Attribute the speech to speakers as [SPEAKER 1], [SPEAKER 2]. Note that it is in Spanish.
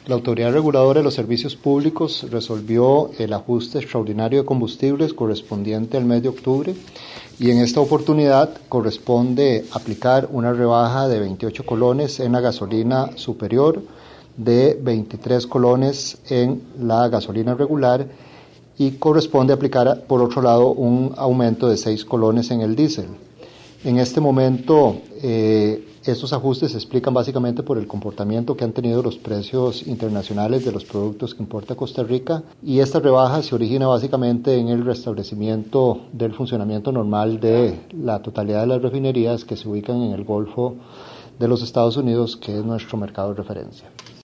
[SPEAKER 1] La Autoridad Reguladora de los Servicios Públicos resolvió el ajuste extraordinario de combustibles correspondiente al mes de octubre y en esta oportunidad corresponde aplicar una rebaja de 28 colones en la gasolina superior, de 23 colones en la gasolina regular y corresponde aplicar, por otro lado, un aumento de 6 colones en el diésel. En este momento, estos ajustes se explican básicamente por el comportamiento que han tenido los precios internacionales de los productos que importa Costa Rica, y esta rebaja se origina básicamente en el restablecimiento del funcionamiento normal de la totalidad de las refinerías que se ubican en el Golfo de los Estados Unidos, que es nuestro mercado de referencia.